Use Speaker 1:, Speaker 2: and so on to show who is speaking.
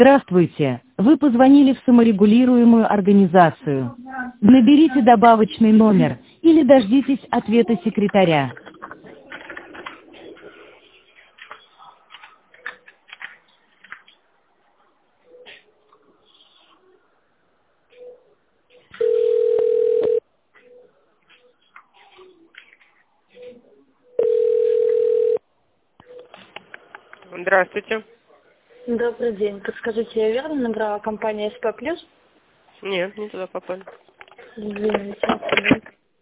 Speaker 1: Здравствуйте, вы позвонили в саморегулируемую организацию. Наберите добавочный номер или дождитесь ответа секретаря.
Speaker 2: Здравствуйте.
Speaker 3: Добрый день. Подскажите, я верно набрала компанию СП+?
Speaker 2: Нет, не туда попали.
Speaker 3: Извините,